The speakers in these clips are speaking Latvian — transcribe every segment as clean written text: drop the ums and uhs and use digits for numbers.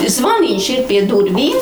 zvaniņš ir pie durvīm.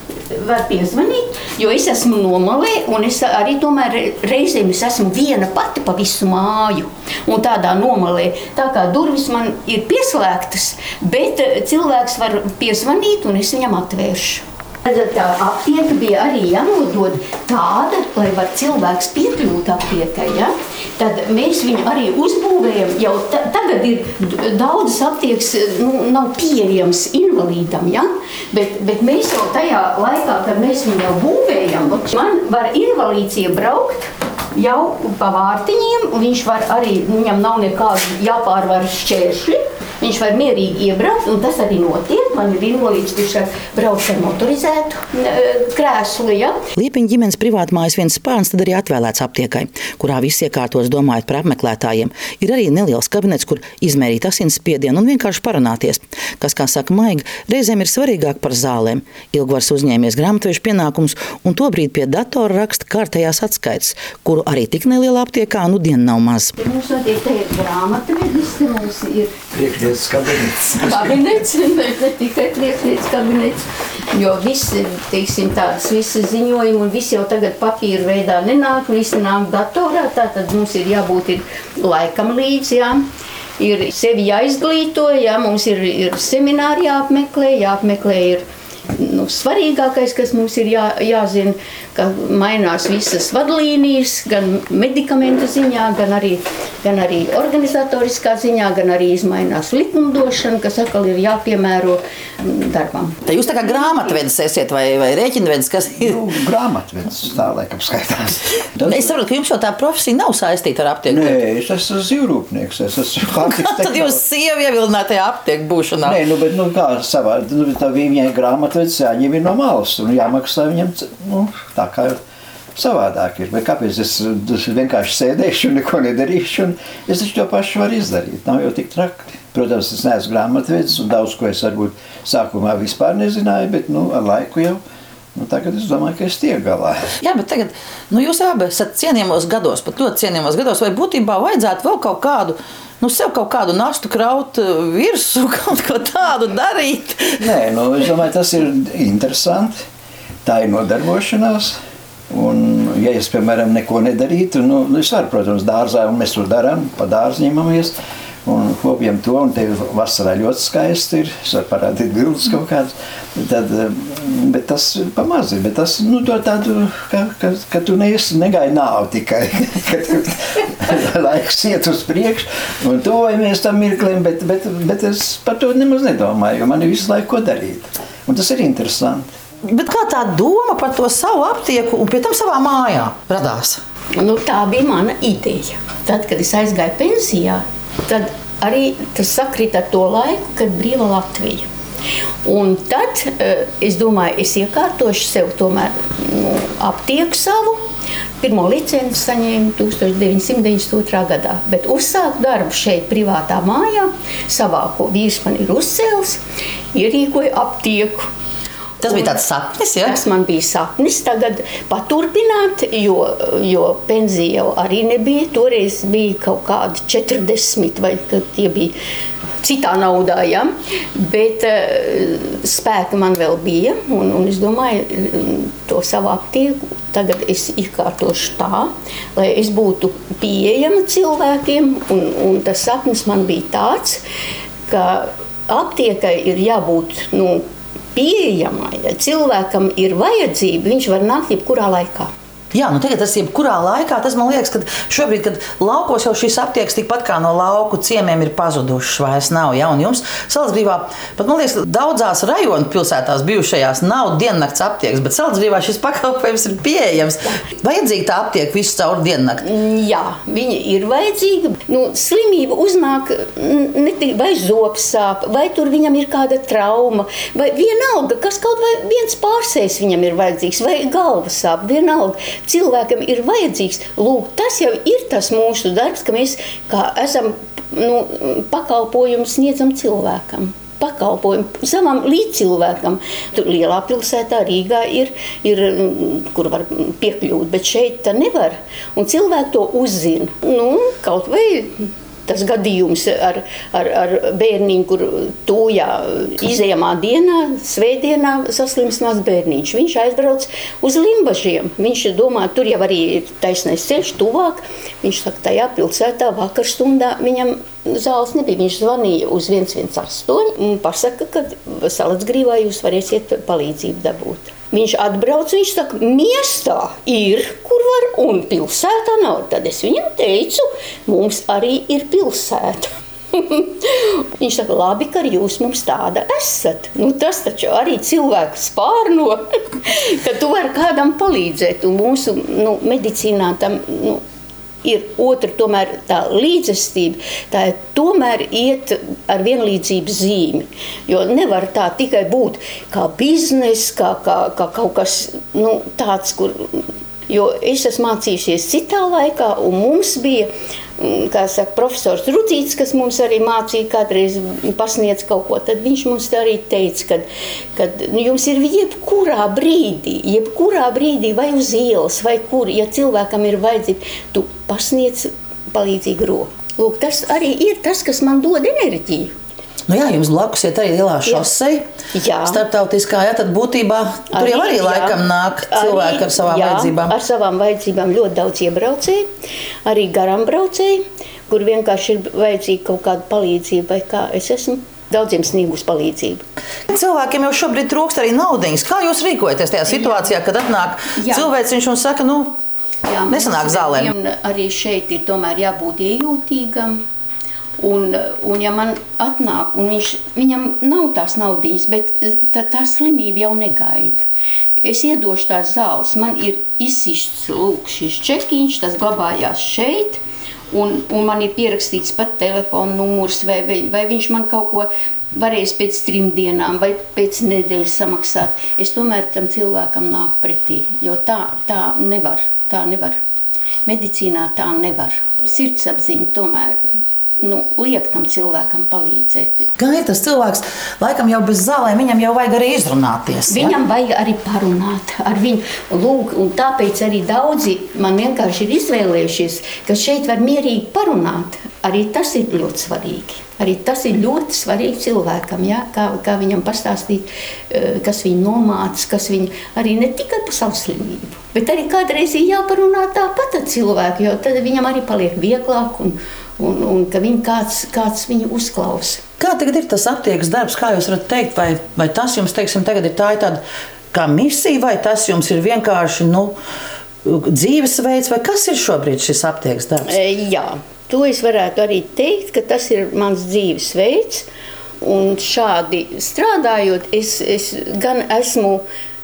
Var piezvanīt, jo es esmu nomalē, un es arī tomēr reizēm esmu viena pati pa visu māju. Un tādā nomalē, tā kā durvis man ir pieslēgtas, bet cilvēks var piezvanīt, un es viņam atvēršu. Tā aptieka bija arī jānodod tāda, lai var cilvēks piekļūt aptiekai. Ja? Tad mēs viņu arī uzbūvējam. Jau tagad ir daudzas aptiekas, nav pieejams invalīdam. Ja? Bet mēs jau tajā laikā, kad mēs viņu jau būvējam, man var invalīds iebraukt jau pa vārtiņiem, un viņš var arī, viņam nav nekādu jāpārvar šķēršļi. Viņš var mierīgi iebraukt, un tas arī notiek. Man ir invalīds, kurš brauc ar motorizētu krēslu. Ja? Liepiņu ģimenes privātmājas viens spārns tad arī atvēlēts aptiekai, kurā viss iekārtos domājot par apmeklētājiem. Ir arī neliels kabinets, kur izmērīt asinsspiedienu un vienkārši parunāties. Kas, kā saka Maiga, reizēm ir svarīgāk par zālēm. Ilgvars uzņēmies grāmatvežu pienākumus un tobrīd pie datora raksta kārtējās atskaites, kuru arī tik nelielā aptiekā dien nav maz. Mums notiek te ir grāmatvedis, mums ir priekšlietas kabinets. Kabinets, ne tikai priekšlietas kabinets, jo visi, teiksim, tādas visas ziņojumi un visi jau tagad papīra veidā nenāk, visi nāk datorā, tātad mums ir jābūt laikam līdzi, jā. Ir sevi jāizglīto, jā, mums ir semināri jāapmeklē ir svarīgākais, kas mums ir jāzina, ka mainās visas vadlīnijas, gan medikamentu ziņā, gan arī organizatoriskā ziņā, gan arī izmainās likumdošana, kas atkal ir jāpiemēro darbam. Tā jūs tā kā grāmatvedis esiet vai rēķinvedis, kas ir? Grāmatvedis, tā laikam skaitās. Es saprotu, ka jums jau tā profesija nav saistīta ar aptieku. Nē, es esmu zīvrūpnieks, es esmu Kā tad jūs sievi ievilinātajā aptieku būšanā? Nē, bet kā savā, tā viņai grāmatvedis jāņem ir no malas un jāmaksā viņam, tā kā savādāk ir. Bet kāpēc es vienkārši sēdēšu un neko nedarīšu, un es taču to pašu varu izdarīt. Nav jau tik traki. Protams, es neesmu grāmatvedis, un daudz ko es varbūt sākumā vispār nezināju, bet ar laiku jau, tagad es domāju, ka es tiek galā. Jā, bet tagad, jūs abi esat cienījamos gados, pat ļoti cienījamos gados, vai būtībā vajadzētu vēl kaut kādu, sev kaut kādu nastu kraut virsū, kaut ko tādu darīt? Nē, es domāju, tas ir interesanti. Tā ir nodarbošanās. Un, ja es, piemēram, neko nedarītu, es varu, protams, dārzā, un mēs to darām, pa dārzu ņemamies, un kopjam to, un te vasarā ļoti skaisti ir, es varu parādīt bildes kaut kādas, bet tas pamaz ir, bet tas, to tādu, ka tu negaidi nāvi tikai, ka laiks iet uz priekšu, un tuvojamies tam mirklim, bet es par to nemaz nedomāju, jo man ir visu laiku ko darīt, un tas ir interesanti. Bet kā tā doma par to savu aptieku un pie tam savā mājā radās? Tā bija mana ideja. Tad, kad es aizgāju pensijā, tad arī tas sakrita ar to laiku, kad brīva Latvija. Un tad es domāju, es iekārtošu sev tomēr aptieku savu. Pirmo licenci saņēmu 1992. gadā, bet uzsāku darbu šeit privātā mājā, savāko vīrs man ir uzcēlis, ierīkoju aptieku. Tas bija tāds sapnis, ja? Tas man bija sapnis tagad paturpināt, jo pensija jau arī nebija. Toreiz bija kaut kādi 40, vai tie bija citā naudā, ja? Bet spēka man vēl bija, un es domāju, to savu aptieku tagad es iekārtošu tā, lai es būtu pieejama cilvēkiem, un tas sapnis man bija tāds, ka aptiekai ir jābūt, pieejamai, ja cilvēkam ir vajadzība, viņš var nākt jebkurā laikā. Jā, tagad tas jebkurā laikā, tas man liekas, ka šobrīd, kad laukos jau šīs aptiekas tikpat kā no lauku ciemiem ir pazudušas, vairs nav, ja, un jums Salacgrīvā, pat man liekas, daudzās rajonu pilsētās bijušajās nav diennakts aptiekas, bet Salacgrīvā šis pakalpojums ir pieejams. Vajadzīga tā aptieka visu cauri diennakti? Jā, viņa ir vajadzīga. Slimība uznāk, vai zops sāp, vai tur viņam ir kāda trauma, vai vienalga, kas kaut vai viens pārsējs viņam ir vajadzīgs, vai galva sāp, vienalga. Cilvēkam ir vajadzīgs. Lūk, tas jau ir tas mūsu darbs, ka mēs kā esam pakalpojumu sniedzam cilvēkam. Pakalpojumu savam līdzcilvēkam. Tur lielā pilsētā Rīgā ir, kur var piekļūt, bet šeit tā nevar. Un cilvēki to uzzina. Kaut vai tas gadījums ar bērniņu, kur tūjā izējamā dienā, svētdienā saslims maz bērniņš. Viņš aizbrauc uz Limbažiem. Viņš domā, tur jau arī ir taisnais ceļš tuvāk. Viņš saka, tajā pilsētā vakarstundā viņam zāles nebija. Viņš zvanīja uz 118 un pasaka, ka Salacgrīvā jūs varēsiet palīdzību dabūt. Viņš atbrauc, viņš saka, miestā ir, kur var, un pilsētā nav. Tad es viņam teicu, mums arī ir pilsēta. Viņš saka, labi, ka jūs mums tāda esat. Tas taču arī cilvēku spārno, ka tu vari kādam palīdzēt. Un mūsu medicīnā tam ir otra tomēr tā līdzestība, tā tomēr iet ar vienlīdzības zīmi. Jo nevar tā tikai būt kā biznes, kā kaut kas tāds, kur... Jo es esmu mācījusies citā laikā, un mums bija, kā saka, profesors Rudzīts, kas mums arī mācīja, kādreiz pasniedz kaut ko, tad viņš mums arī teica, kad jums ir jebkurā brīdī, vai uz ielas, vai kur, ja cilvēkam ir vajadzība, tu pasniedz palīdzīgu roku. Lūk, tas arī ir tas, kas man dod enerģiju. Jā, jums blakus ir arī lielā šoseja, starptautiskā, tad būtībā tur jau arī laikam nāk cilvēki ar savām vajadzībām. Ar savām vajadzībām ļoti daudz iebraucēji, arī garām braucēji, kur vienkārši ir vajadzīga kaut kāda palīdzība, vai kā es esmu daudziem sniegus palīdzību. Cilvēkiem jau šobrīd trūkst arī naudiņas. Kā jūs rīkojaties tajā situācijā, kad atnāk cilvēciņš un saka, nesanāk zālēm? Arī šeit ir tomēr jābūt iejūtīgam. Un ja man atnāk, un viņam nav tās naudiņas, bet tā slimība jau negaida. Es iedošu tās zāles, man ir izsišts šis čekiņš, tas glabājās šeit, un man ir pierakstīts pat telefona numurs, vai viņš man kaut ko varēs pēc 3 dienām vai pēc nedēļas samaksāt. Es tomēr tam cilvēkam nāku pretī, jo tā nevar. Medicīnā tā nevar. Sirdsapziņa tomēr. Liek tam cilvēkam palīdzēt. Kā ir tas cilvēks, laikam jau bez zālēm, viņam jau vajag arī izrunāties. Viņam vajag arī parunāt ar viņu. Lūk, un tāpēc arī daudzi man vienkārši ir izvēlējušies, ka šeit var mierīgi parunāt. Arī tas ir ļoti svarīgi. Arī tas ir ļoti svarīgi cilvēkam, kā viņam pastāstīt, kas viņu nomāca, kas viņu arī ne tikai par savu slimību, bet arī kādreiz ir jāparunā tāpat ar cilvēku, jo tad viņam arī paliek vieglāk un ka kāds viņu uzklausa. Kā tagad ir tas aptiekas darbs, kā jūs varat teikt, vai tas jums, teiksim, tagad ir tāda kā misija, vai tas jums ir vienkārši, dzīvesveids, vai kas ir šobrīd šis aptiekas darbs? Jā, to es varētu arī teikt, ka tas ir mans dzīvesveids, un šādi strādājot, es gan esmu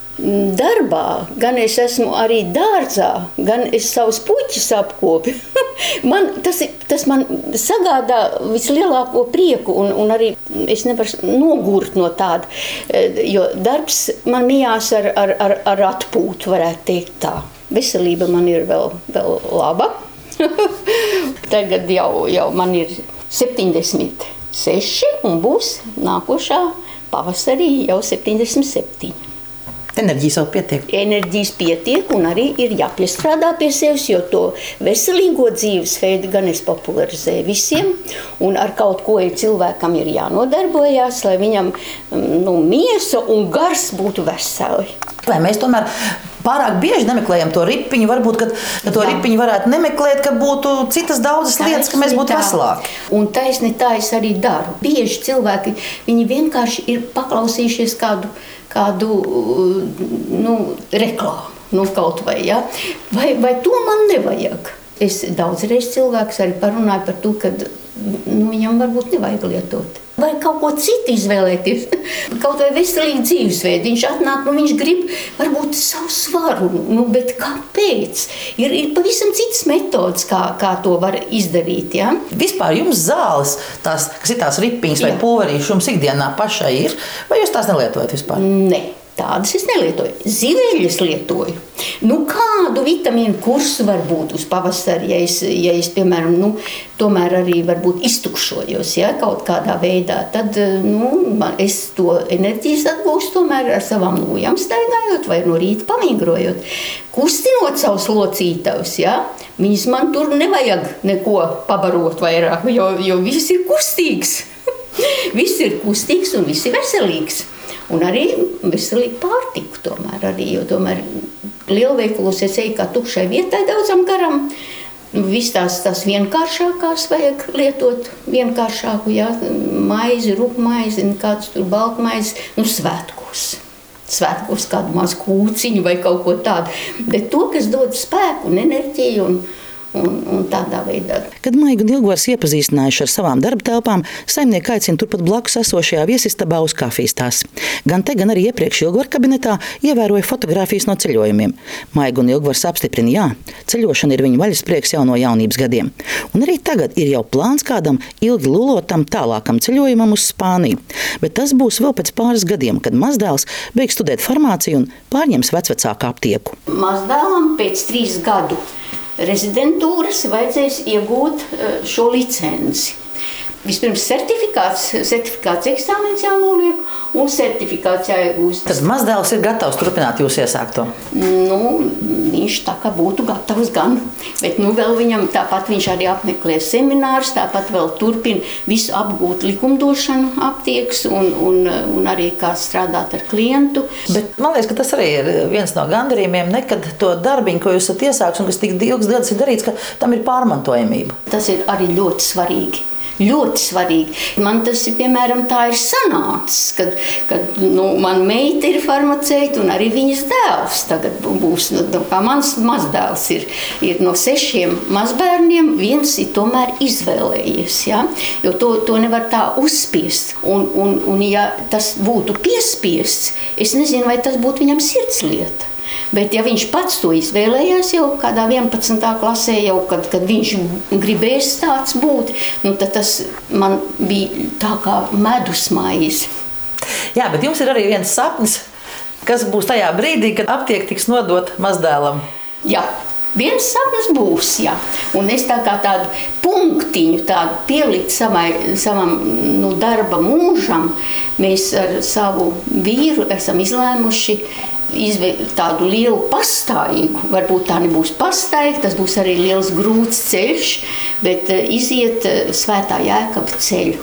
darbā, gan es esmu arī dārzā, gan es savus puķus apkopi. Tas man sagādā vislielāko prieku, un arī es nevaru nogurt no tāda, jo darbs man mijās ar atpūtu, varētu teikt tā. Veselība man ir vēl laba. Tagad jau man ir 76 un būs nākošā pavasarī jau 77. Enerģijas vēl pietiek. Enerģijas pietiek un arī ir jāpiestrādā pie sevis, jo to veselīgo dzīvesveidu gan es popularizēju visiem, un ar kaut ko cilvēkam ir jānodarbojās, lai viņam miesa un gars būtu veseli. Vai mēs tomēr pārāk bieži nemeklējam to ripiņu, varbūt, ka to ripiņu varētu nemeklēt, ka būtu citas daudzas lietas, ka mēs būtu veselāki. Un taisni tā es arī daru. Bieži cilvēki, viņi vienkārši ir paklausījušies kādu reklāmu, kaut vai, ja? Vai to man nevajag? Es daudzreiz cilvēks arī parunāju par to, ka viņam varbūt nevajag lietot. Vai kaut ko citu izvēlēties, kaut vai veselīgu dzīvesveidu. Viņš atnāk, viņš grib varbūt savu svaru, bet kāpēc? Ir pavisam citas metodas, kā to var izdarīt. Ja? Vispār jums zāles, kas ir tās ripiņas vai pulverīši, jums ikdienā pašai ir, vai jūs tās nelietojat vispār? Nē. Tādas es nelietoju. Ziveļas lietoju. Nu, kādu vitamīnu kursu var būt uz pavasari, ja es piemēram, tomēr arī varbūt iztukšojos, ja, kaut kādā veidā, tad, es to enerģijas atgūstu tomēr ar savām nojām staigājot vai no rīta pamigrojot. Kustinot savus locītavus, ja, viņas man tur nevajag neko pabarot vairāk, jo viss ir kustīgs. Viss ir kustīgs un viss ir veselīgs. Un arī veselīgi pārtiku tomēr arī, jo tomēr lielveikalos es eju kā tukšai vietai daudzam garam. Viss tās vienkāršākās vajag lietot, vienkāršāku, jā, maizi, rupmaizi, kāds tur baltmaizi, svētkos. Svētkos kādu mazu kūciņu vai kaut ko tādu. Bet to, kas dod spēku un enerģiju un tādā veidā. Kad Maiga un Ilgvars iepazīstinājuši ar savām darba telpām, saimnieki aicina turpat blakus esošajā viesistabā uz kafijas tāsi. Gan te, gan arī iepriekš Ilgvara kabinetā ievēroja fotogrāfijas no ceļojumiem. Maiga un Ilgvars apstiprina, jā, ceļošana ir viņu vaļasprieks jau no jaunības gadiem. Un arī tagad ir jau plāns kādam ilgi lulotam tālākam ceļojumam uz Spāniju. Bet tas būs vēl pēc pāris gadiem, kad mazdēls beigs studēt farmāciju un pārņems vecvecāku aptieku. Mazdēlam pēc 3 gadu rezidentūras vajadzēs iegūt šo licenci. Vispirms certifikāts eksāmens jānoliek un certifikāts jāiegūst. Tad mazdēls ir gatavs turpināt jūs iesākto? Viņš tā kā būtu gatavs gan, bet vēl viņam tāpat viņš arī apmeklē seminārus, tāpat vēl turpina visu apgūt likumdošanu aptiekas un arī kā strādāt ar klientu. Bet man liekas, ka tas arī ir viens no gandarījumiem, nekad to darbiņu, ko jūs esat iesāks un kas tik ilgs gadus ir darīts, ka tam ir pārmantojamība. Tas ir arī ļoti svarīgi. Ļoti svarīgi. Man tas, piemēram, tā ir sanācis, kad man meita ir farmaceita un arī viņas dēls tagad būs. Kā mans mazdēls ir no 6 mazbērniem, viens ir tomēr izvēlējies, ja? Jo to nevar tā uzspiest. Un ja tas būtu piespiests, es nezinu, vai tas būtu viņam sirdslieta. Bet ja viņš pats to izvēlējās jau kādā 11. klasē, jau kad viņš gribēs tāds būt, tad tas man bija tā kā medusmaize. Jā, bet jums ir arī viens sapnis, kas būs tajā brīdī, kad aptieka tiks nodot mazdēlam. Jā. Viens sapnis būs, jā. Un es tā kā tādu punktiņu tādu pielikt savam darba mūžam, mēs ar savu vīru esam izlēmuši tādu lielu pastāīgu, varbūt tā nebūs pastaiga, tas būs arī liels grūts ceļš, bet iziet Svētā Jēkaba ceļu.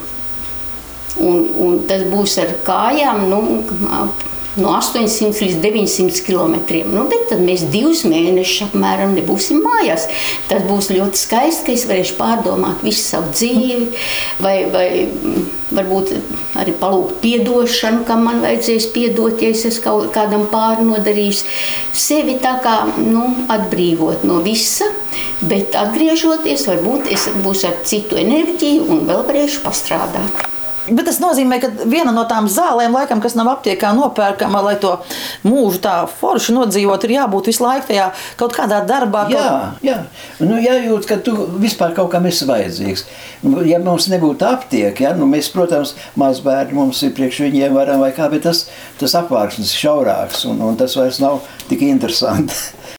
Un tas būs ar kājām, no 800 līdz 900 kilometriem. Bet tad mēs 2 mēnešus apmēram nebūsim mājās. Tas būs ļoti skaisti, ka es varēšu pārdomāt visu savu dzīvi, vai varbūt arī palūgt piedošanu, kam man vajadzēs piedot, ja es esmu kādam pāri nodarījis. Sevi tā kā atbrīvot no visa, bet atgriežoties, varbūt es būšu ar citu enerģiju un vēl varēšu pastrādāt. Bet tas nozīmē, ka viena no tām zālēm, laikam, kas nav aptiekā nopērkama, lai to mūžu tā forši nodzīvot, ir jābūt visu laiku tajā kaut kādā darbā. Jā. Jājūt, ka tu vispār kaut kam esi vajadzīgs. Ja mums nebūtu aptieka, mēs, protams, mazbērni mums ir priekš viņiem varam vai kā, bet tas apvārksnis šaurāks un tas vairs nav tik interesanti.